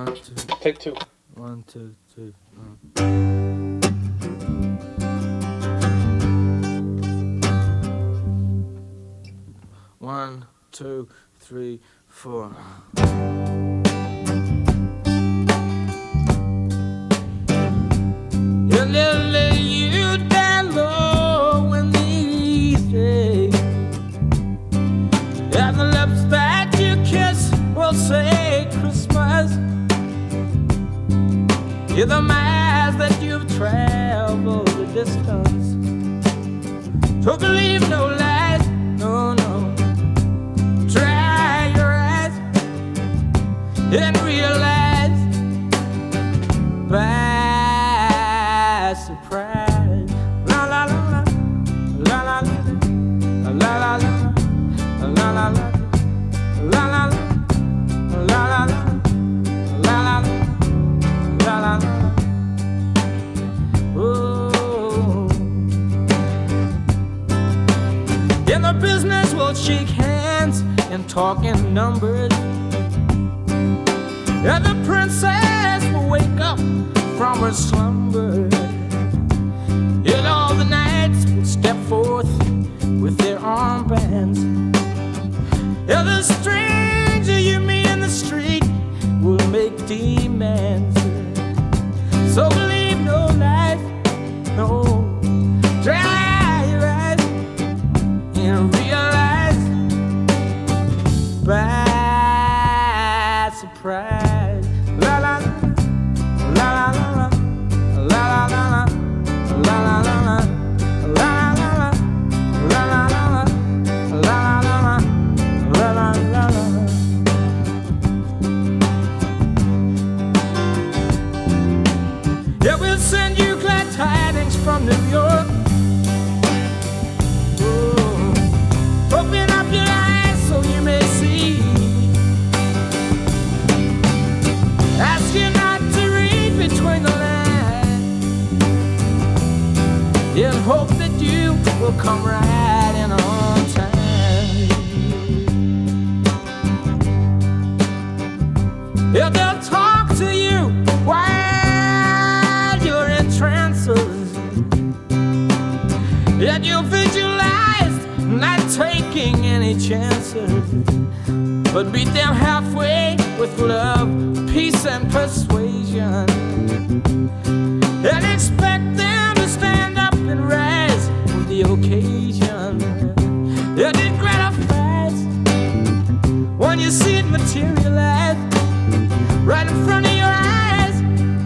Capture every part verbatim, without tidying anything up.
One, two. Take two. One, two, three. Uh. One, two, three, four. And they'll lay you down low in the easy. And the lips that you kiss will say Christmas. You're the miles that you've traveled the distance. So believe no lies, no, no. Dry your eyes and realize by surprise. La la la la, la la la, la la la, la la la, la la la, la la la, la la la. La la la, oh. In the business we'll shake hands and talk in numbers. And the princess will wake up from her slumber. And all the knights will step forth with their armbands. And the stranger you meet in the street will make demands. So believe no lies, no. Dry your eyes and realize by surprise. La la la, la la la, la la la, la la la, la la la, la la la, la la la, la la la. Yeah, we'll send you glad tidings from New York. Oh, open up your eyes so you may see. Ask you not to read between the lines. And hope that you will come right in on time. Yeah, they'll talk to you while you're in trances. Yet you'll visualize not taking any chances, but meet them halfway with love, peace and persuasion. And expect them to stand up and rise with the occasion. And it gratifies when you see it materialize right in front of your eyes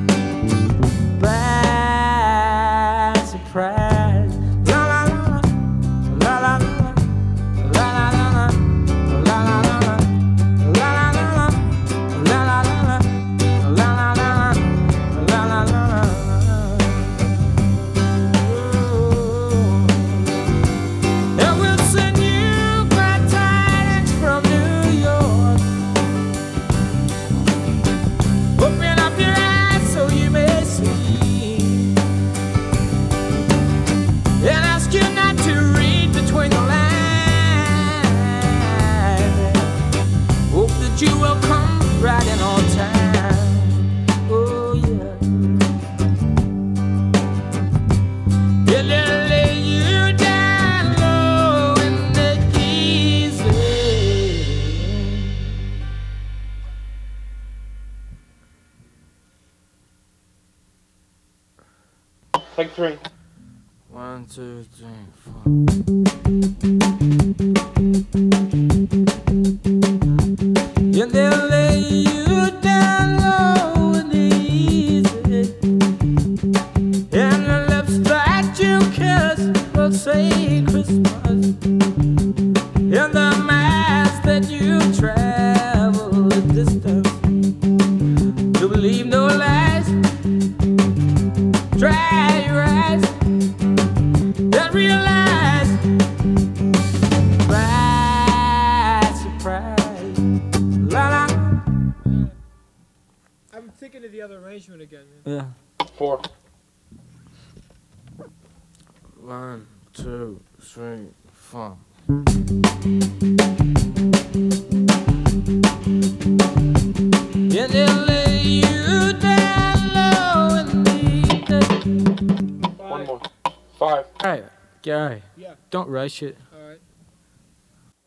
by surprise. La la la, la la la, la la la, la la la, la la la, la la la, la la la, la la la. And we'll send you glad tidings from New York. Open up your eyes so you may see. And ask you not to read between the lines. Hope that you will come right in on time. Oh yeah. Yeah, they'll lay you down low in the easy. Take three. One, two, three, four. And they'll lay you down low in the easy. And the lips that you kiss will say Christmas. And the miles that you travel the distance. To believe no lies. Dry your eyes and realize by surprise. La la. I'm thinking of the other arrangement again, man. Yeah. Four. One, two, three, four. And they'll lay Alright, Gary. Yeah. Don't rush it.